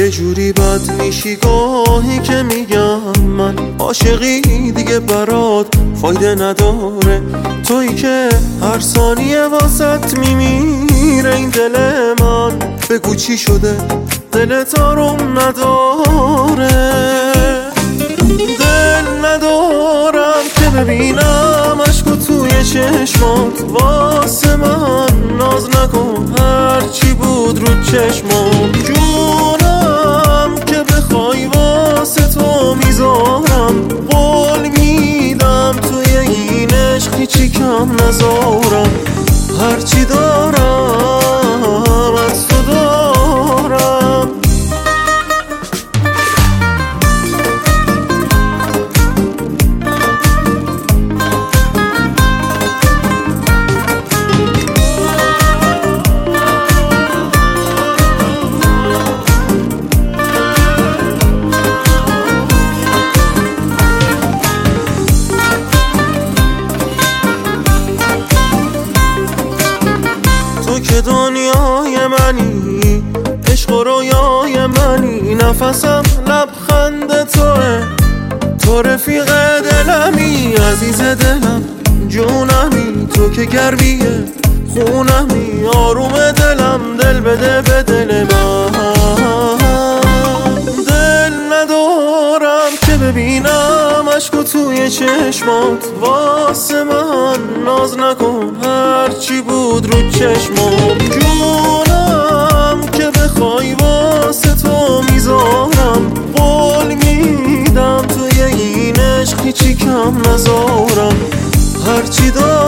یه جوری بد میشی گاهی که میگم من عاشقی دیگه برات فایده نداره. تویی که هر ثانیه واسط میمیره این دل من. بگو چی شده دلت آروم نداره؟ دل ندارم که ببینم عشقو توی چشمات. واسه من ناز نکن هرچی بود رو چشمات. جونم که بخوای واسه تو میذارم. قول میدم توی این عشق هیچی کم نذارم. هرچی دارم از تو دارم. تو که دنیای منی، عشق و رویای منی. نفسم لبخند توه، تو رفیق دلمی. عزیز دلم جونمی، تو که گرمیه خونمی. آروم دلم دل بده به دل من. دل ندارم که ببینم عشقو توی چشمات. واسه من ناز نکن هرچی بود رو چشمات. جونم که بخوای واسه تو میذارم. قول میدم توی این عشق هیچی کم نذارم. هرچی دارم